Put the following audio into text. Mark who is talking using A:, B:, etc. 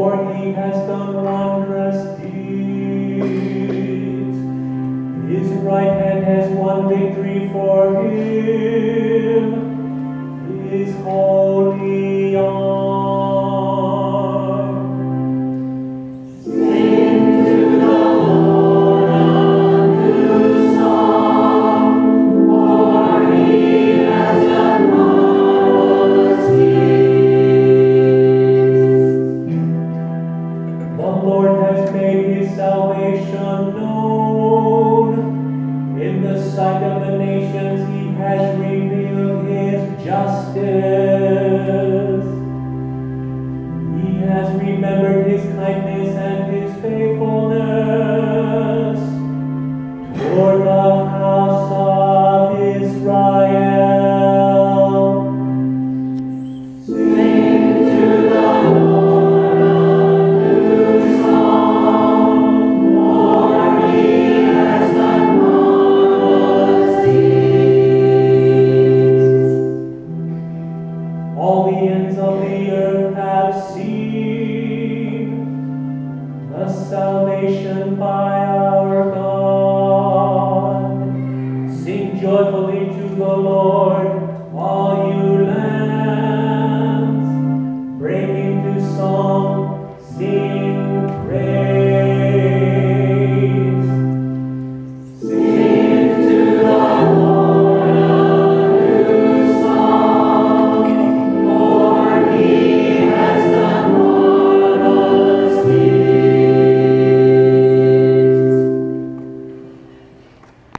A: for he has done wondrous deeds. His right hand has won victory for him, his holy arm. Sing to the Lord a new song, for he has done marvelous deeds. The Lord has made his salvation known. In the sight of the nations he has revealed his justice. He has remembered his kindness and his faithfulness toward the house of Israel. Sing to the Lord a new song, for he has done marvelous deeds. All the ends of the earth have seen the salvation by our God. Sing joyfully to the Lord.